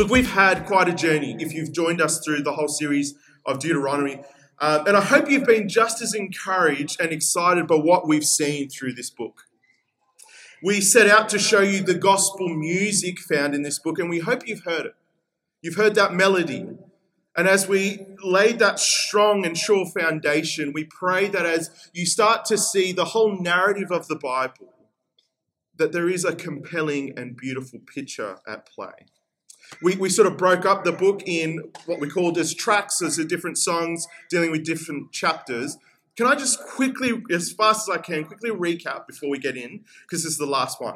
Look, we've had quite a journey if you've joined us through the whole series of Deuteronomy. And I hope you've been just as encouraged and excited by what we've seen through this book. We set out to show you the gospel music found in this book, and we hope you've heard it. You've heard that melody. And as we laid that strong and sure foundation, we pray that as you start to see the whole narrative of the Bible, that there is a compelling and beautiful picture at play. We sort of broke up the book in what we called as tracks, as the different songs dealing with different chapters. Can I just quickly, as fast as I can, quickly recap before we get in, because this is the last one.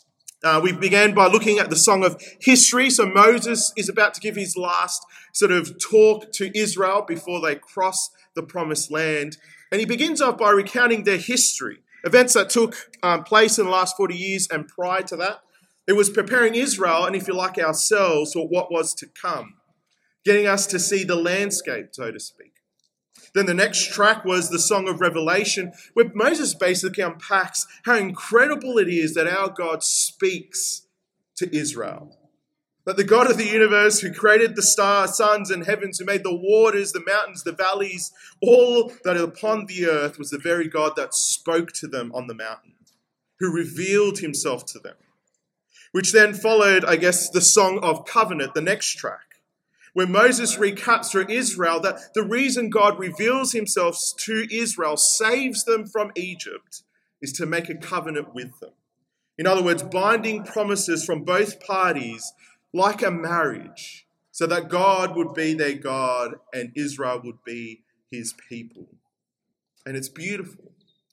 We began by looking at the Song of History. So Moses is about to give his last sort of talk to Israel before they cross the Promised Land. And he begins off by recounting their history, events that took place in the last 40 years and prior to that. It was preparing Israel, and if you like ourselves, for what was to come, getting us to see the landscape, so to speak. Then the next track was the Song of Revelation, where Moses basically unpacks how incredible it is that our God speaks to Israel. That the God of the universe, who created the stars, suns, and heavens, who made the waters, the mountains, the valleys, all that are upon the earth, was the very God that spoke to them on the mountain, who revealed himself to them. Which then followed, I guess, the Song of Covenant, the next track, where Moses recaps for Israel that the reason God reveals himself to Israel, saves them from Egypt, is to make a covenant with them. In other words, binding promises from both parties like a marriage, so that God would be their God and Israel would be his people. And it's beautiful.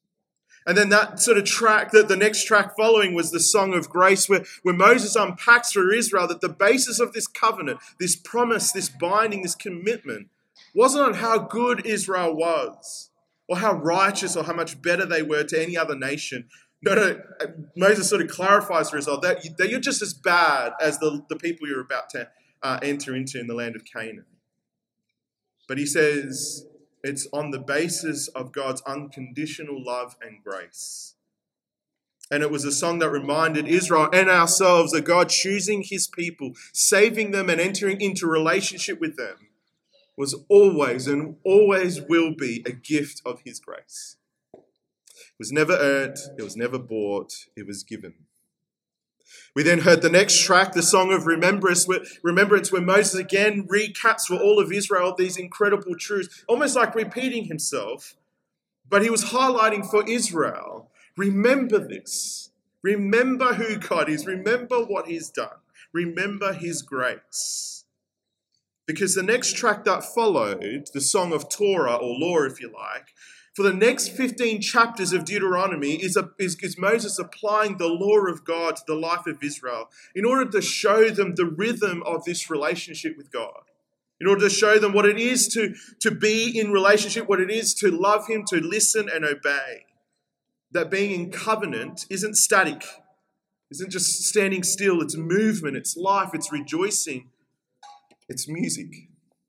And then that sort of track, that the next track following was the Song of Grace, where Moses unpacks for Israel that the basis of this covenant, this promise, this binding, this commitment, wasn't on how good Israel was, or how righteous or how much better they were to any other nation. No, Moses sort of clarifies for Israel that you're just as bad as the people you're about to enter into in the land of Canaan. But he says, it's on the basis of God's unconditional love and grace. And it was a song that reminded Israel and ourselves that God choosing his people, saving them and entering into relationship with them was always and always will be a gift of his grace. It was never earned, it was never bought, it was given. We then heard the next track, the Song of Remembrance, where Moses again recaps for all of Israel these incredible truths, almost like repeating himself. But he was highlighting for Israel, remember this. Remember who God is. Remember what he's done. Remember his grace. Because the next track that followed, the Song of Torah, or law if you like, for the next 15 chapters of Deuteronomy is Moses applying the law of God to the life of Israel in order to show them the rhythm of this relationship with God, in order to show them what it is to be in relationship, what it is to love him, to listen and obey. That being in covenant isn't static, isn't just standing still, it's movement, it's life, it's rejoicing, it's music.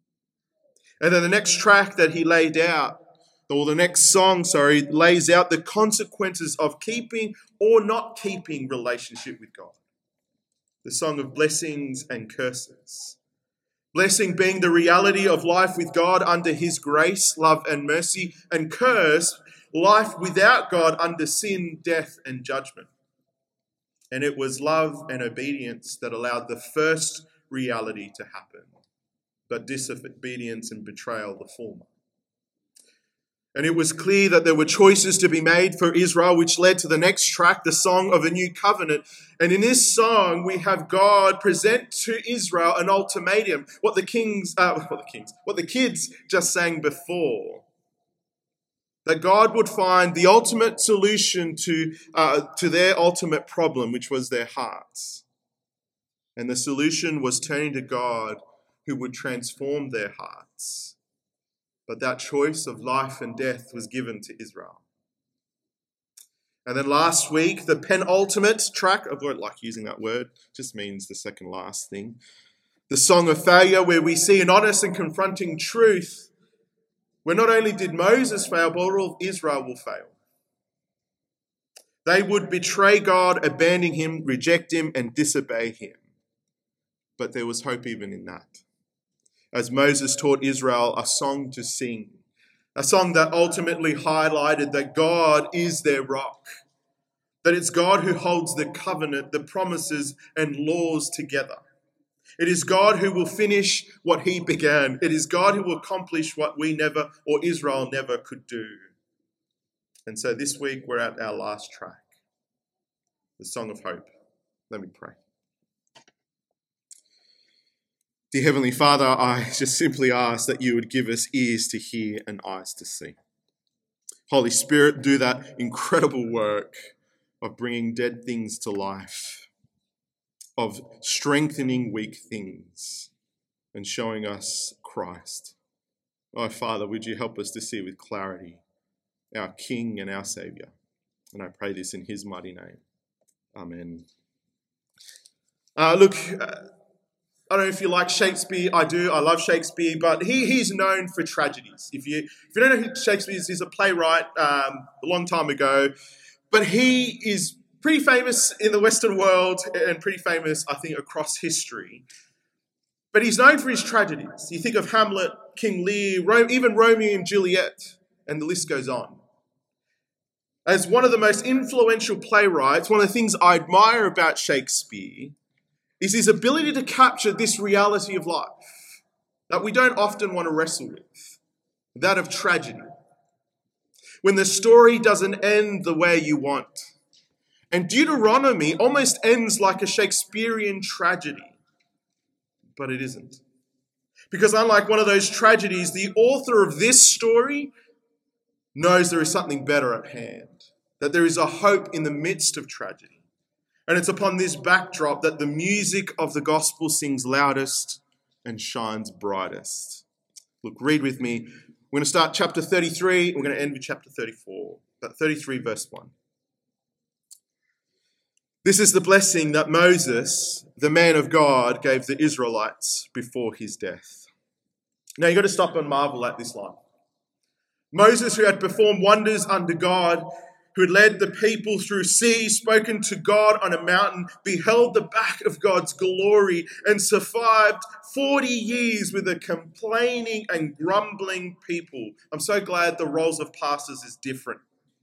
And then the next track that he laid out, or the next song, lays out the consequences of keeping or not keeping relationship with God. The Song of Blessings and Curses. Blessing being the reality of life with God under his grace, love and mercy, and curse, life without God under sin, death and judgment. And it was love and obedience that allowed the first reality to happen, but disobedience and betrayal the former. And it was clear that there were choices to be made for Israel, which led to the next track, the Song of a New Covenant. And in this song, we have God present to Israel an ultimatum, what the kids just sang before. That God would find the ultimate solution to their ultimate problem, which was their hearts. And the solution was turning to God, who would transform their hearts. But that choice of life and death was given to Israel. And then last week, the penultimate track, I don't like using that word, just means the second last thing. The Song of Failure, where we see an honest and confronting truth, where not only did Moses fail, but all of Israel will fail. They would betray God, abandon him, reject him, and disobey him. but there was hope even in that. As Moses taught Israel a song to sing, a song that ultimately highlighted that God is their rock, that it's God who holds the covenant, the promises and laws together. It is God who will finish what he began. It is God who will accomplish what we never, or Israel never could do. And so this week we're at our last track, the Song of Hope. Let me pray. Dear Heavenly Father, I just simply ask that you would give us ears to hear and eyes to see. Holy Spirit, do that incredible work of bringing dead things to life, of strengthening weak things and showing us Christ. Oh, Father, would you help us to see with clarity our King and our Saviour? And I pray this in his mighty name. Amen. I don't know if you like Shakespeare. I do. I love Shakespeare, but he's known for tragedies. If you don't know who Shakespeare is, he's a playwright a long time ago, but he is pretty famous in the Western world and pretty famous, I think, across history. But he's known for his tragedies. You think of Hamlet, King Lear, even Romeo and Juliet, and the list goes on. As one of the most influential playwrights, one of the things I admire about Shakespeare is his ability to capture this reality of life that we don't often want to wrestle with, that of tragedy. When the story doesn't end the way you want. And Deuteronomy almost ends like a Shakespearean tragedy, but it isn't. Because unlike one of those tragedies, the author of this story knows there is something better at hand, that there is a hope in the midst of tragedy. And it's upon this backdrop that the music of the gospel sings loudest and shines brightest. Look, read with me. We're going to start chapter 33. We're going to end with chapter 34. But 33 verse 1. This is the blessing that Moses, the man of God, gave the Israelites before his death. Now you've got to stop and marvel at this line. Moses, who had performed wonders under God, who had led the people through seas, spoken to God on a mountain, beheld the back of God's glory, and survived 40 years with a complaining and grumbling people. I'm so glad the roles of pastors is different.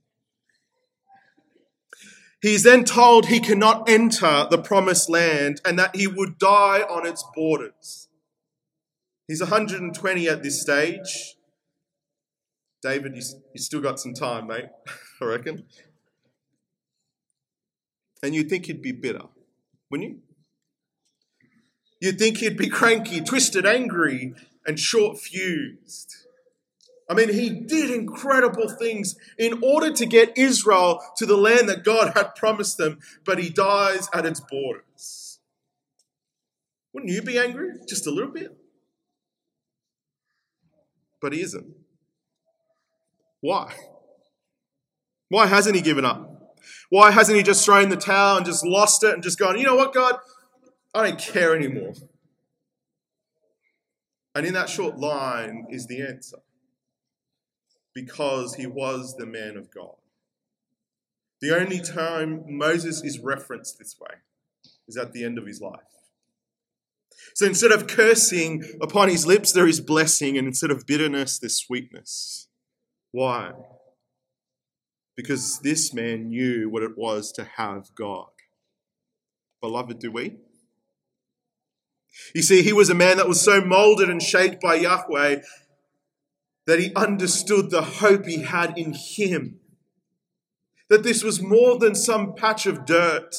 He's then told he cannot enter the promised land and that he would die on its borders. He's 120 at this stage. David, you still got some time, mate, I reckon. And you'd think he'd be bitter, wouldn't you? You'd think he'd be cranky, twisted, angry, and short-fused. I mean, he did incredible things in order to get Israel to the land that God had promised them, but he dies at its borders. Wouldn't you be angry? Just a little bit? But he isn't. Why? Why hasn't he given up? Why hasn't he just thrown the towel and just lost it and just gone, you know what, God? I don't care anymore. And in that short line is the answer. Because he was the man of God. The only time Moses is referenced this way is at the end of his life. So instead of cursing, upon his lips there is blessing, and instead of bitterness, there's sweetness. Why? Because this man knew what it was to have God. Beloved, do we? You see, he was a man that was so molded and shaped by Yahweh that he understood the hope he had in him. That this was more than some patch of dirt.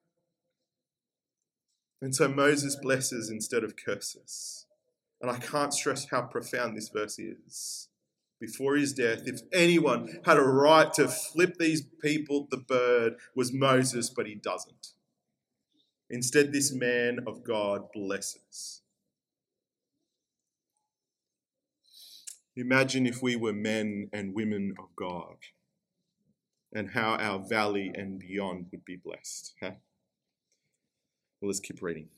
And so Moses blesses instead of curses. And I can't stress how profound this verse is. Before his death, if anyone had a right to flip these people the bird, was Moses, but he doesn't. Instead, this man of God blesses. Imagine if we were men and women of God and how our valley and beyond would be blessed. Huh? Well, let's keep reading.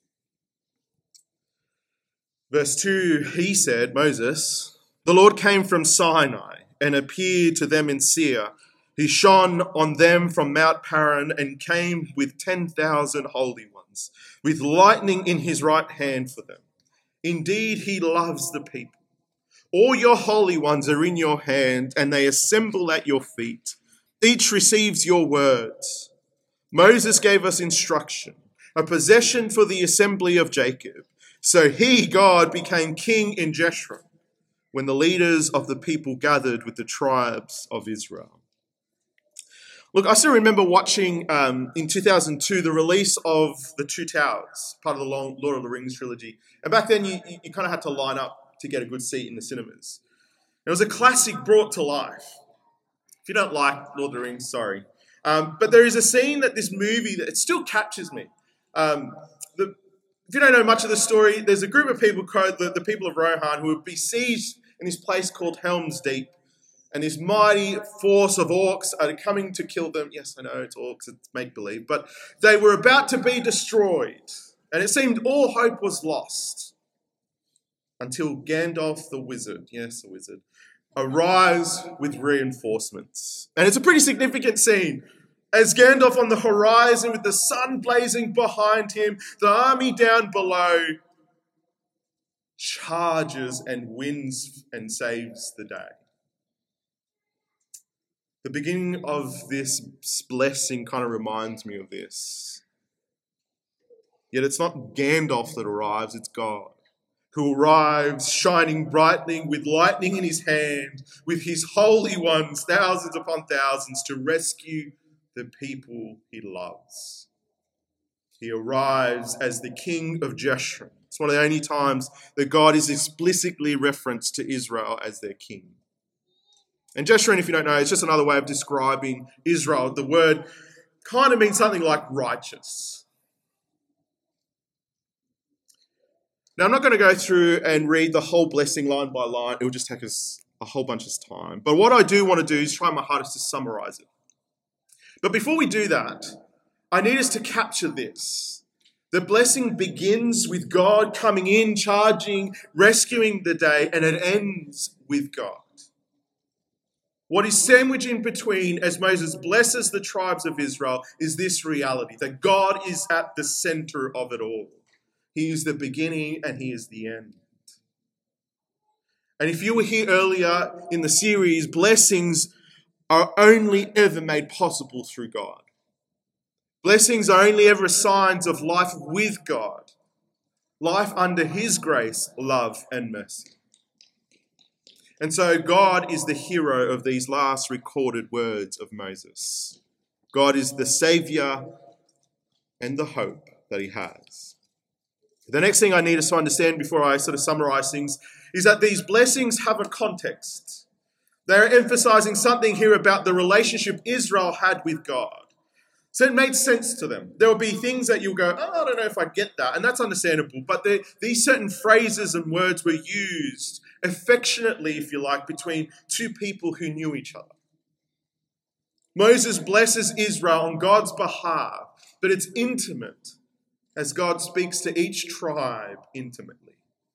Verse 2, he said, Moses, the Lord came from Sinai and appeared to them in Seir. He shone on them from Mount Paran and came with 10,000 holy ones. ones, with lightning in his right hand for them. Indeed, he loves the people. All your holy ones are in your hand, and they assemble at your feet. Each receives your words. Moses gave us instruction, a possession for the assembly of Jacob. So he, God, became king in Jeshurun when the leaders of the people gathered with the tribes of Israel. Look, I still remember watching in 2002 the release of The Two Towers, part of the Lord of the Rings trilogy. And back then you kind of had to line up to get a good seat in the cinemas. It was a classic brought to life. If you don't like Lord of the Rings, sorry. But there is a scene that this movie, that it still captures me. If you don't know much of the story, there's a group of people called the people of Rohan who were besieged in this place called Helm's Deep. And this mighty force of orcs are coming to kill them. Yes, I know it's orcs, it's make-believe. But they were about to be destroyed. And it seemed all hope was lost. Until Gandalf the wizard, yes, the wizard, arrives with reinforcements. And it's a pretty significant scene. As Gandalf on the horizon with the sun blazing behind him, the army down below charges and wins and saves the day. The beginning of this blessing kind of reminds me of this. Yet it's not Gandalf that arrives, it's God, who arrives shining brightly with lightning in his hand, with his holy ones, thousands upon thousands, to rescue the people he loves. He arrives as the king of Jeshurun. It's one of the only times that God is explicitly referenced to Israel as their king. And Jeshurun, if you don't know, it's just another way of describing Israel. The word kind of means something like righteous. Now, I'm not going to go through and read the whole blessing line by line. It will just take us a whole bunch of time. But what I do want to do is try my hardest to summarize it. But before we do that, I need us to capture this. The blessing begins with God coming in, charging, rescuing the day, and it ends with God. What is sandwiched in between as Moses blesses the tribes of Israel is this reality, that God is at the center of it all. He is the beginning and he is the end. And if you were here earlier in the series, blessings are only ever made possible through God. Blessings are only ever signs of life with God, life under his grace, love, and mercy. And so God is the hero of these last recorded words of Moses. God is the Saviour and the hope that he has. The next thing I need us to understand before I sort of summarize things is that these blessings have a context. They're emphasizing something here about the relationship Israel had with God. So it made sense to them. There will be things that you'll go, I don't know if I get that. And that's understandable. But these certain phrases and words were used affectionately, if you like, between two people who knew each other. Moses blesses Israel on God's behalf, but it's intimate as God speaks to each tribe intimately.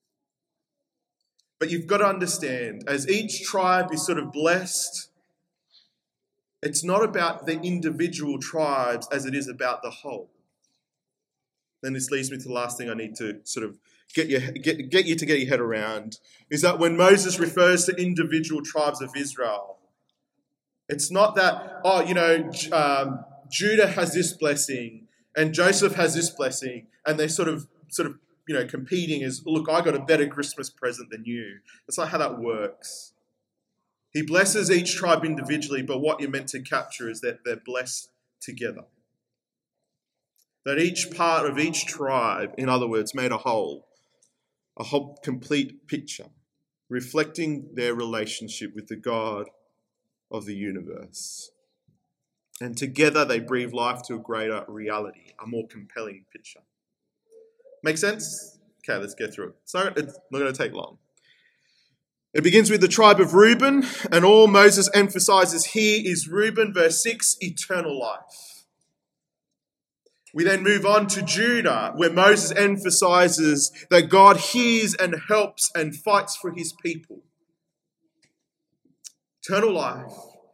But you've got to understand, as each tribe is sort of blessed, it's not about the individual tribes as it is about the whole. Then this leads me to the last thing I need to sort of get you to get your head around, is that when Moses refers to individual tribes of Israel, it's not that, Judah has this blessing and Joseph has this blessing, and they're sort of competing as, look, I got a better Christmas present than you. That's not how that works. He blesses each tribe individually, but what you're meant to capture is that they're blessed together. That each part of each tribe, in other words, made a whole complete picture, reflecting their relationship with the God of the universe. And together they breathe life to a greater reality, a more compelling picture. Make sense? Okay, let's get through it. So it's not going to take long. It begins with the tribe of Reuben, and all Moses emphasizes here is Reuben, verse 6, eternal life. We then move on to Judah, where Moses emphasizes that God hears and helps and fights for his people. Eternal life.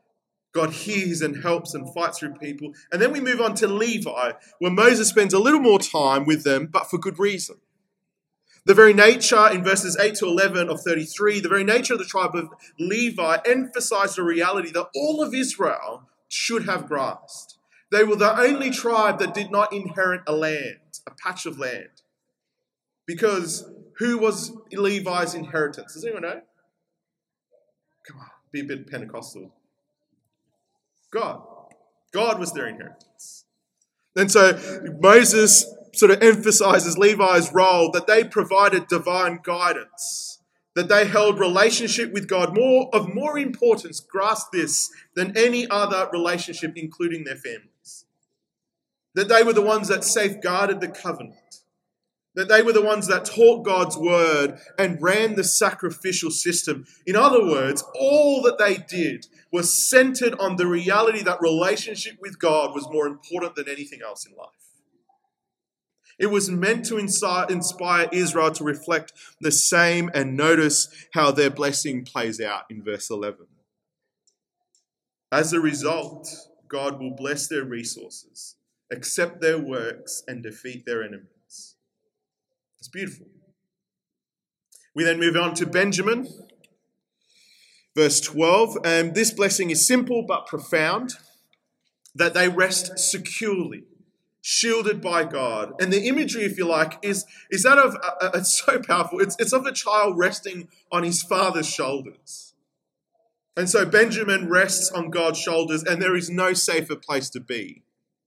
God hears and helps and fights through people. And then we move on to Levi, where Moses spends a little more time with them, but for good reason. The very nature, in verses 8 to 11 of 33, the very nature of the tribe of Levi emphasized the reality that all of Israel should have grasped. They were the only tribe that did not inherit a land, a patch of land. Because who was Levi's inheritance? Does anyone know? Come on, be a bit Pentecostal. God. God was their inheritance. And so Moses sort of emphasizes Levi's role, that they provided divine guidance, that they held relationship with God of more importance, grasp this, than any other relationship, including their families. That they were the ones that safeguarded the covenant. That they were the ones that taught God's word and ran the sacrificial system. In other words, all that they did was centered on the reality that relationship with God was more important than anything else in life. It was meant to inspire Israel to reflect the same, and notice how their blessing plays out in verse 11. As a result, God will bless their resources, accept their works, and defeat their enemies. It's beautiful. We then move on to Benjamin, verse 12. And this blessing is simple but profound, that they rest securely, shielded by God. And the imagery, if you like, is that of, it's so powerful, it's of a child resting on his father's shoulders. And so Benjamin rests on God's shoulders, and there is no safer place to be.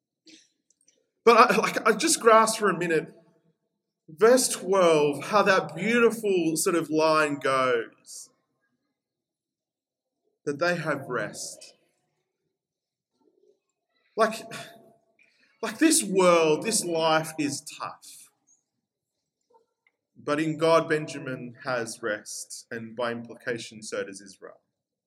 But I just grasp for a minute, verse 12, how that beautiful sort of line goes, that they have rest. Like this world, this life is tough. But in God, Benjamin has rest, and by implication, so does Israel.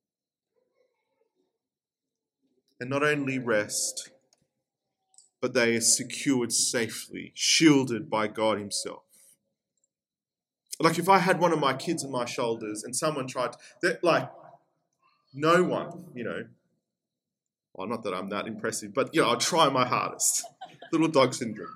And not only rest, but they are secured safely, shielded by God himself. Like if I had one of my kids on my shoulders and someone tried to, no one, well, not that I'm that impressive, but, I'll try my hardest. Little dog syndrome.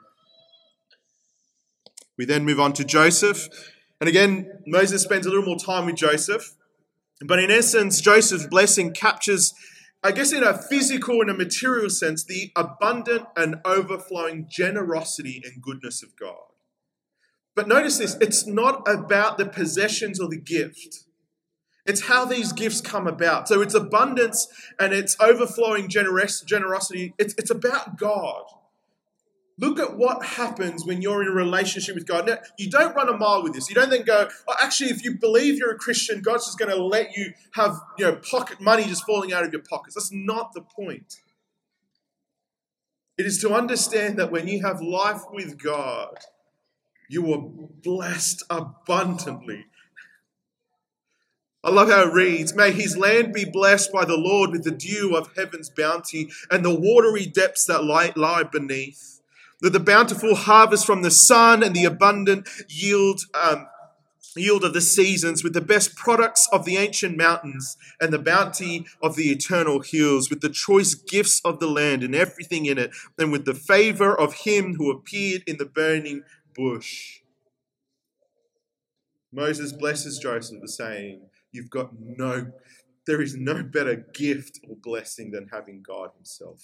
We then move on to Joseph. And again, Moses spends a little more time with Joseph. But in essence, Joseph's blessing captures, I guess in a physical and a material sense, the abundant and overflowing generosity and goodness of God. But notice this, it's not about the possessions or the gift. It's how these gifts come about. So it's abundance and it's overflowing generosity. It's about God. Look at what happens when you're in a relationship with God. Now, you don't run a mile with this. You don't then go, actually, if you believe you're a Christian, God's just going to let you have, pocket money just falling out of your pockets. That's not the point. It is to understand that when you have life with God, you are blessed abundantly. I love how it reads, may his land be blessed by the Lord with the dew of heaven's bounty and the watery depths that lie beneath. That the bountiful harvest from the sun and the abundant yield of the seasons, with the best products of the ancient mountains and the bounty of the eternal hills, with the choice gifts of the land and everything in it, and with the favor of him who appeared in the burning bush. Moses blesses Joseph, saying, there is no better gift or blessing than having God himself.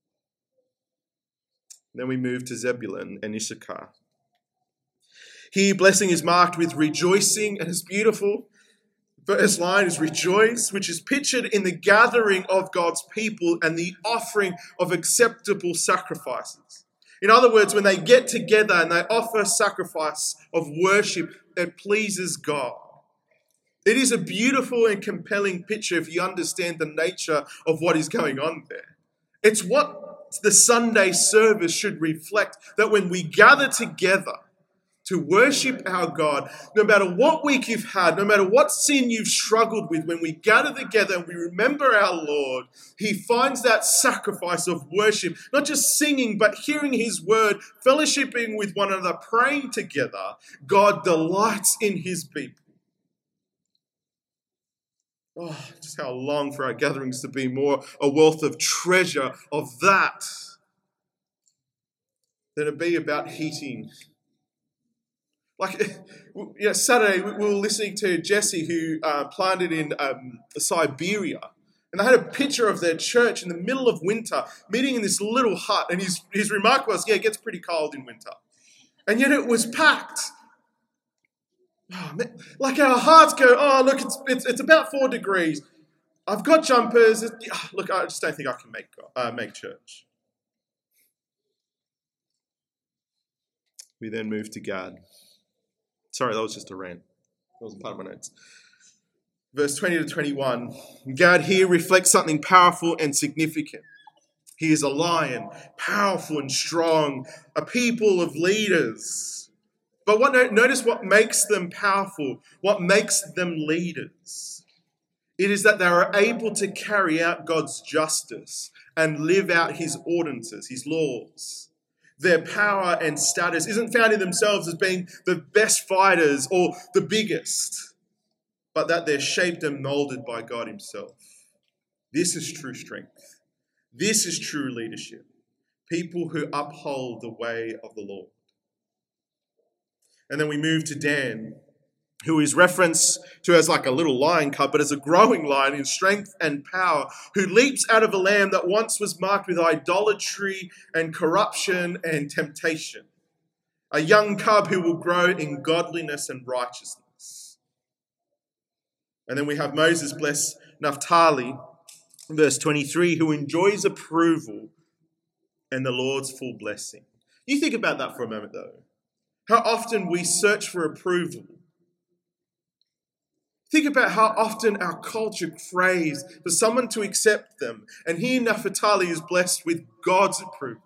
Then we move to Zebulun and Issachar. Here, blessing is marked with rejoicing, and it's beautiful. First line is rejoice, which is pictured in the gathering of God's people and the offering of acceptable sacrifices. In other words, when they get together and they offer sacrifice of worship that pleases God. It is a beautiful and compelling picture if you understand the nature of what is going on there. It's what the Sunday service should reflect, that when we gather together to worship our God, no matter what week you've had, no matter what sin you've struggled with, when we gather together and we remember our Lord, he finds that sacrifice of worship, not just singing, but hearing his word, fellowshipping with one another, praying together. God delights in his people. Oh, just how I long for our gatherings to be more a wealth of treasure of that than to be about heating. Saturday we were listening to Jesse, who planted in Siberia. And they had a picture of their church in the middle of winter, meeting in this little hut. And his remark was, it gets pretty cold in winter. And yet it was packed. Oh, man. Like our hearts go, look, it's about 4 degrees. I've got jumpers. Look, I just don't think I can make church. We then moved to Gad. Sorry, that was just a rant. That wasn't part of my notes. Verse 20 to 21. Gad here reflects something powerful and significant. He is a lion, powerful and strong, a people of leaders. But notice what makes them powerful, what makes them leaders. It is that they are able to carry out God's justice and live out his ordinances, his laws. Their power and status isn't found in themselves as being the best fighters or the biggest, but that they're shaped and molded by God himself. This is true strength. This is true leadership. People who uphold the way of the Lord. And then we move to Dan, who is referenced to as like a little lion cub, but as a growing lion in strength and power, who leaps out of a land that once was marked with idolatry and corruption and temptation. A young cub who will grow in godliness and righteousness. And then we have Moses bless Naphtali, verse 23, who enjoys approval and the Lord's full blessing. You think about that for a moment, though. How often we search for approval. Think about how often our culture craves for someone to accept them. And here Naphtali is blessed with God's approval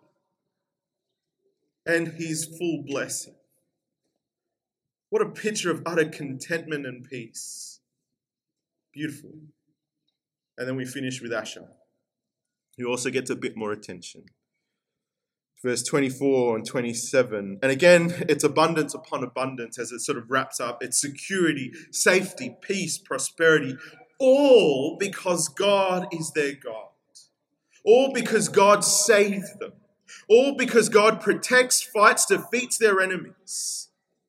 and his full blessing. What a picture of utter contentment and peace. Beautiful. And then we finish with Asher, who also gets a bit more attention. Verse 24 and 27. And again, it's abundance upon abundance as it sort of wraps up. It's security, safety, peace, prosperity, all because God is their God. All because God saved them. All because God protects, fights, defeats their enemies.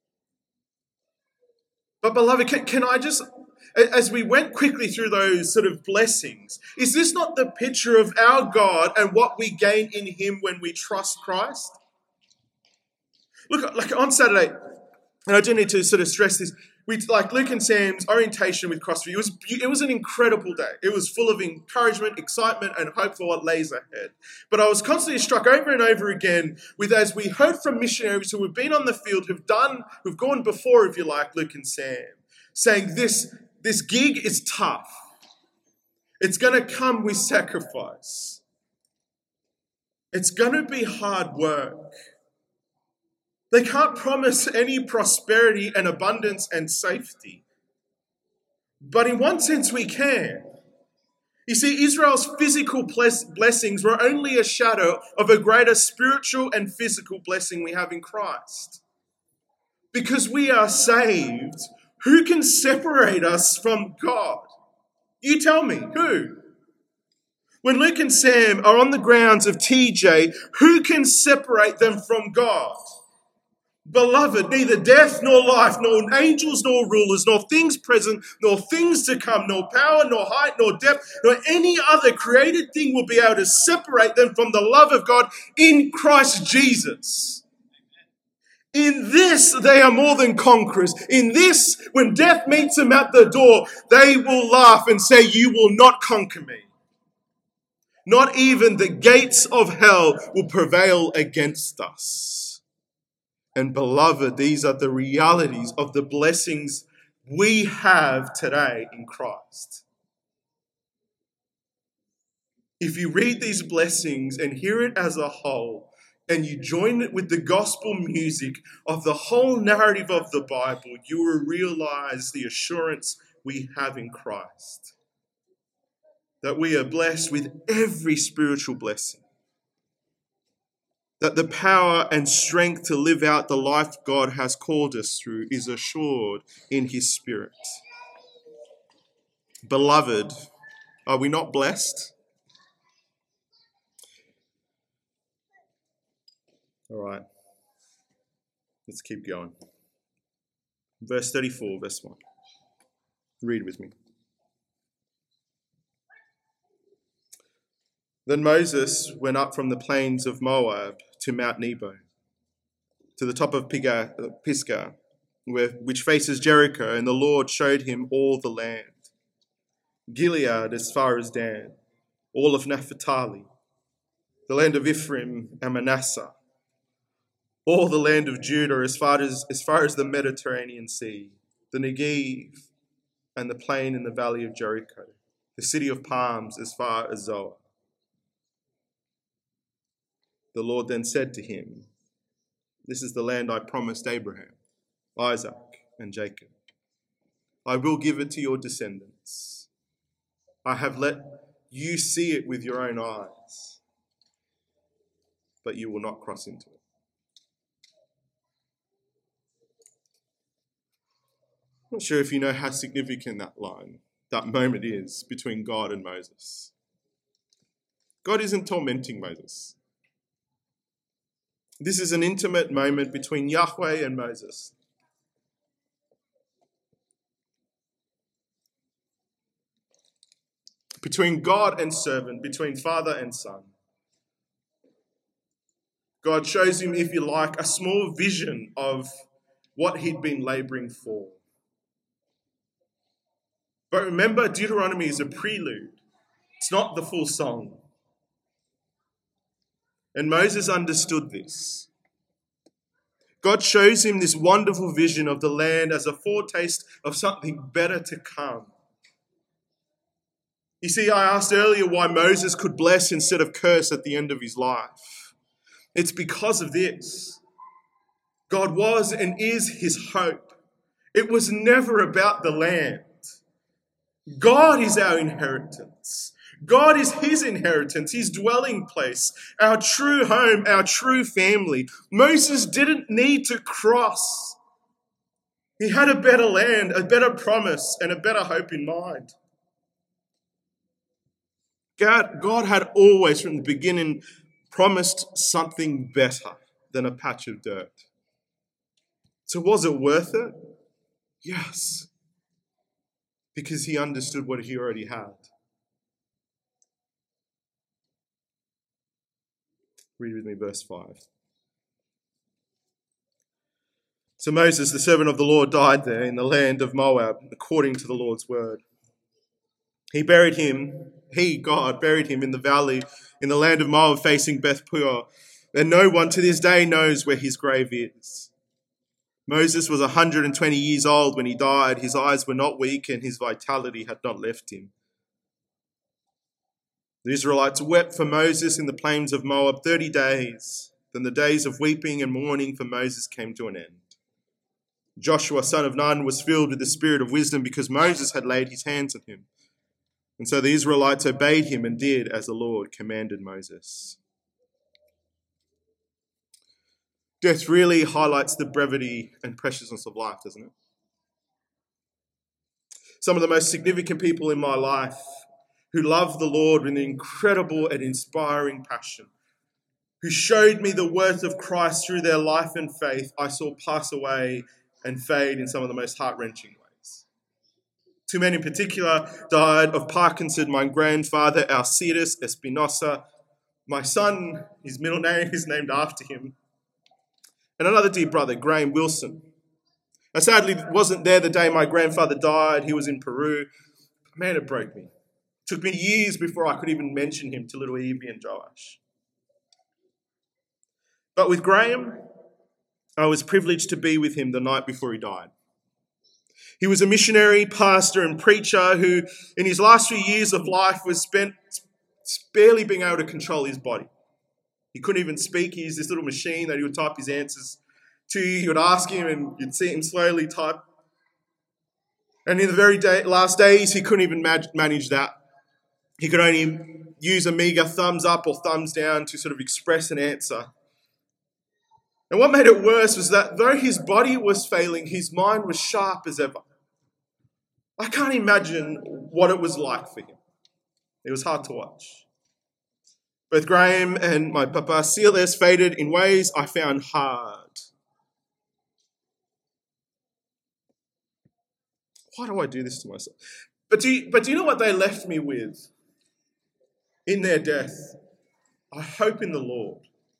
But beloved, can I just, as we went quickly through those sort of blessings, is this not the picture of our God and what we gain in him when we trust Christ? Look, like on Saturday, and I do need to sort of stress this, Luke and Sam's orientation with CrossFit, it was an incredible day. It was full of encouragement, excitement, and hope for what lays ahead. But I was constantly struck over and over again with, as we heard from missionaries who have been on the field, who've gone before, if you like, Luke and Sam, saying this gig is tough. It's going to come with sacrifice. It's going to be hard work. They can't promise any prosperity and abundance and safety. But in one sense, we can. You see, Israel's physical blessings were only a shadow of a greater spiritual and physical blessing we have in Christ. Because we are saved, who can separate us from God? You tell me, who? When Luke and Sam are on the grounds of TJ, who can separate them from God? Beloved, neither death nor life, nor angels nor rulers, nor things present, nor things to come, nor power, nor height, nor depth, nor any other created thing will be able to separate them from the love of God in Christ Jesus. In this, they are more than conquerors. In this, when death meets them at the door, they will laugh and say, "You will not conquer me." Not even the gates of hell will prevail against us. And beloved, these are the realities of the blessings we have today in Christ. If you read these blessings and hear it as a whole, and you join it with the gospel music of the whole narrative of the Bible, you will realize the assurance we have in Christ. That we are blessed with every spiritual blessing. That the power and strength to live out the life God has called us through is assured in his Spirit. Beloved, are we not blessed? All right, let's keep going. Verse 34, verse 1. Read with me. Then Moses went up from the plains of Moab to Mount Nebo, to the top of Pisgah, which faces Jericho, and the Lord showed him all the land. Gilead as far as Dan, all of Naphtali, the land of Ephraim and Manasseh, all the land of Judah as far as the Mediterranean Sea, the Negev and the plain in the valley of Jericho, the city of palms as far as Zoar. The Lord then said to him, "This is the land I promised Abraham, Isaac, and Jacob. I will give it to your descendants. I have let you see it with your own eyes, but you will not cross into it." I'm not sure if you know how significant that moment is between God and Moses. God isn't tormenting Moses. This is an intimate moment between Yahweh and Moses. Between God and servant, between father and son. God shows him, if you like, a small vision of what he'd been laboring for. But remember, Deuteronomy is a prelude. It's not the full song. And Moses understood this. God shows him this wonderful vision of the land as a foretaste of something better to come. You see, I asked earlier why Moses could bless instead of curse at the end of his life. It's because of this. God was and is his hope. It was never about the land. God is our inheritance. God is his inheritance, his dwelling place, our true home, our true family. Moses didn't need to cross. He had a better land, a better promise, and a better hope in mind. God had always, from the beginning, promised something better than a patch of dirt. So was it worth it? Yes. Because he understood what he already had. Read with me verse 5. So Moses, the servant of the Lord, died there in the land of Moab, according to the Lord's word. God buried him in the valley, in the land of Moab, facing Beth Peor, and no one to this day knows where his grave is. Moses was 120 years old when he died. His eyes were not weak and his vitality had not left him. The Israelites wept for Moses in the plains of Moab 30 days. Then the days of weeping and mourning for Moses came to an end. Joshua, son of Nun, was filled with the spirit of wisdom because Moses had laid his hands on him. And so the Israelites obeyed him and did as the Lord commanded Moses. Death really highlights the brevity and preciousness of life, doesn't it? Some of the most significant people in my life who loved the Lord with an incredible and inspiring passion, who showed me the worth of Christ through their life and faith, I saw pass away and fade in some of the most heart-wrenching ways. Two men in particular died of Parkinson. My grandfather, Alcides Espinosa. My son, his middle name is named after him. And another dear brother, Graham Wilson. I sadly wasn't there the day my grandfather died. He was in Peru. Man, it broke me. It took me years before I could even mention him to little Evie and Joash. But with Graham, I was privileged to be with him the night before he died. He was a missionary, pastor, and preacher who, in his last few years of life, was spent barely being able to control his body. He couldn't even speak. He used this little machine that he would type his answers to. You would ask him and you'd see him slowly type. And in the very last days, he couldn't even manage that. He could only use a meager thumbs up or thumbs down to sort of express an answer. And what made it worse was that though his body was failing, his mind was sharp as ever. I can't imagine what it was like for him. It was hard to watch. Both Graham and my papa Silas faded in ways I found hard. Why do I do this to myself? But do you know what they left me with in their death? I hope in the Lord.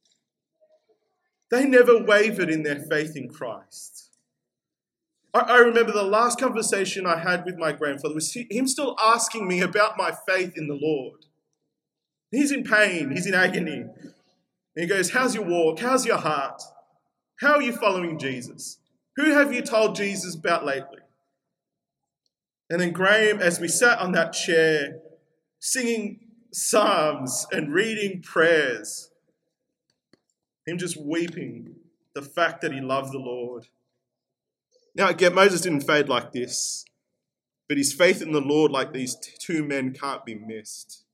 They never wavered in their faith in Christ. I remember the last conversation I had with my grandfather was him still asking me about my faith in the Lord. He's in pain. He's in agony. And he goes, how's your walk? How's your heart? How are you following Jesus? Who have you told Jesus about lately? And then Graham, as we sat on that chair, singing psalms and reading prayers, him just weeping the fact that he loved the Lord. Now, again, Moses didn't fade like this, but his faith in the Lord, like these two men, can't be missed.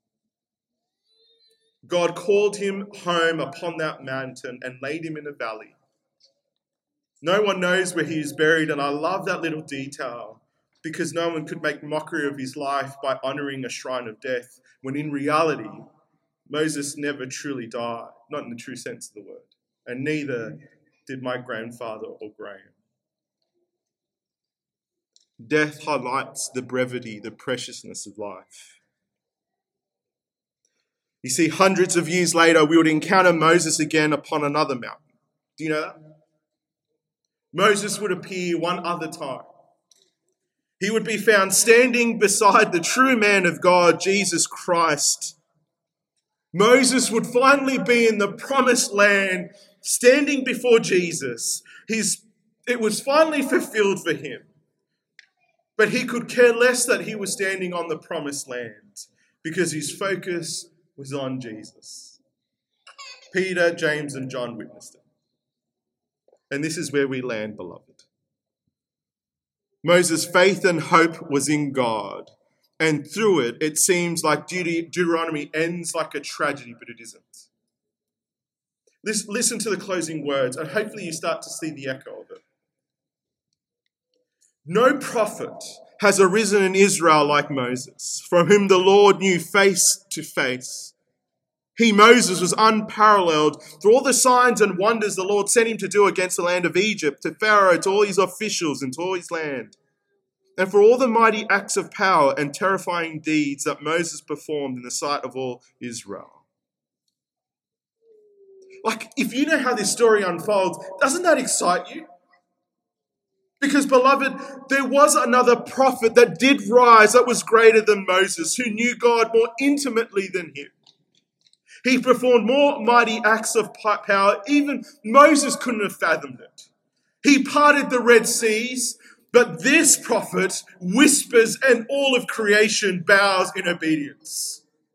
God called him home upon that mountain and laid him in a valley. No one knows where he is buried, and I love that little detail because no one could make mockery of his life by honouring a shrine of death, when in reality, Moses never truly died, not in the true sense of the word, and neither did my grandfather or Graham. Death highlights the brevity, the preciousness of life. You see, hundreds of years later, we would encounter Moses again upon another mountain. Do you know that? Moses would appear one other time. He would be found standing beside the true man of God, Jesus Christ. Moses would finally be in the promised land, standing before Jesus. It was finally fulfilled for him. But he could care less that he was standing on the promised land because his focus was on Jesus. Peter, James, and John witnessed it. And this is where we land, beloved. Moses' faith and hope was in God. And through it, it seems like Deuteronomy ends like a tragedy, but it isn't. Listen to the closing words, and hopefully you start to see the echo of it. No prophet has arisen in Israel like Moses, from whom the Lord knew face to face. He, Moses, was unparalleled through all the signs and wonders the Lord sent him to do against the land of Egypt, to Pharaoh, to all his officials, and to all his land. And for all the mighty acts of power and terrifying deeds that Moses performed in the sight of all Israel. Like, if you know how this story unfolds, doesn't that excite you? Because, beloved, there was another prophet that did rise that was greater than Moses, who knew God more intimately than him. He performed more mighty acts of power. Even Moses couldn't have fathomed it. He parted the Red Seas, but this prophet whispers and all of creation bows in obedience.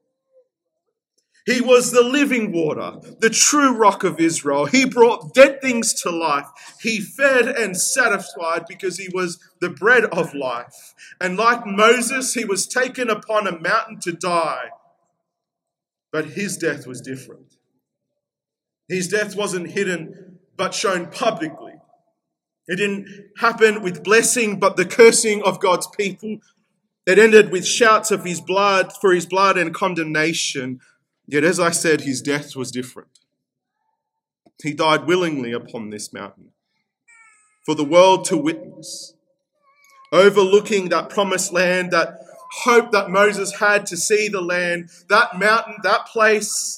He was the living water, the true rock of Israel. He brought dead things to life. He fed and satisfied because he was the bread of life. And like Moses, he was taken upon a mountain to die. But his death was different. His death wasn't hidden, but shown publicly. It didn't happen with blessing, but the cursing of God's people. It ended with shouts of his blood, for his blood and condemnation. Yet, as I said, his death was different. He died willingly upon this mountain for the world to witness, overlooking that promised land, that hope that Moses had to see the land, that mountain, that place.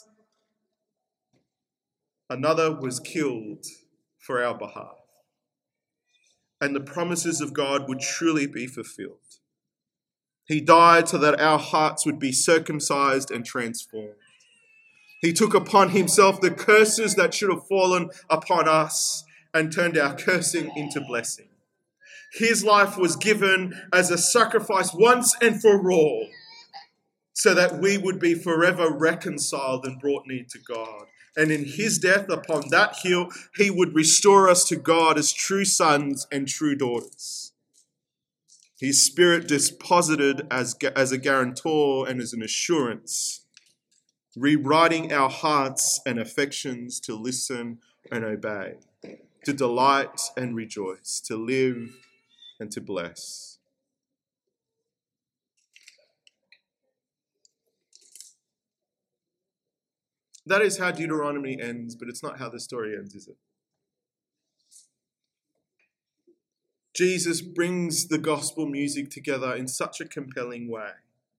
Another was killed for our behalf. And the promises of God would truly be fulfilled. He died so that our hearts would be circumcised and transformed. He took upon himself the curses that should have fallen upon us and turned our cursing into blessing. His life was given as a sacrifice once and for all, so that we would be forever reconciled and brought near to God. And in his death upon that hill, he would restore us to God as true sons and true daughters. His Spirit deposited as a guarantor and as an assurance, rewriting our hearts and affections to listen and obey, to delight and rejoice, to live and to bless. That is how Deuteronomy ends, but it's not how the story ends, is it? Jesus brings the gospel music together in such a compelling way.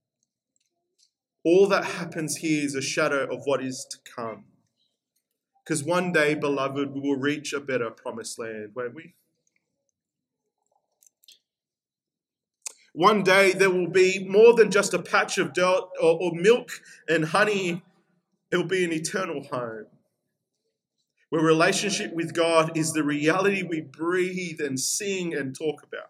All that happens here is a shadow of what is to come. Because one day, beloved, we will reach a better promised land, won't we? One day there will be more than just a patch of dirt or milk and honey. It will be an eternal home where relationship with God is the reality we breathe and sing and talk about.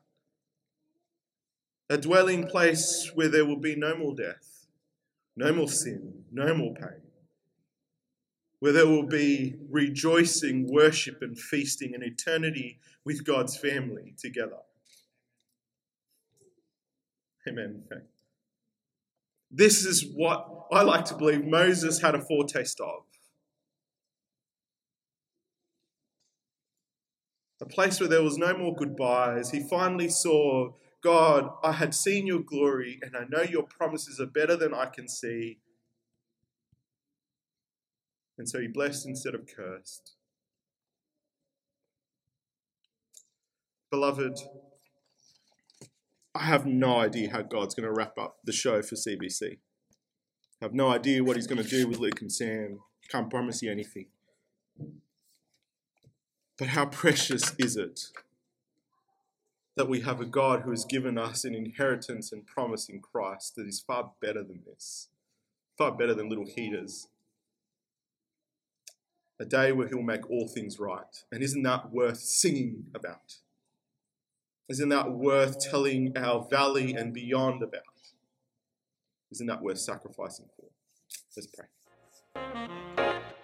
A dwelling place where there will be no more death, no more sin, no more pain. Where there will be rejoicing, worship and feasting and eternity with God's family together. Amen. This is what I like to believe Moses had a foretaste of. A place where there was no more goodbyes. He finally saw, God, I had seen your glory and I know your promises are better than I can see. And so he blessed instead of cursed. Beloved, I have no idea how God's going to wrap up the show for CBC. I have no idea what he's going to do with Luke and Sam. Can't promise you anything. But how precious is it that we have a God who has given us an inheritance and promise in Christ that is far better than this, far better than little heaters. A day where he'll make all things right. And isn't that worth singing about? Isn't that worth telling our valley and beyond about? Isn't that worth sacrificing for? Let's pray.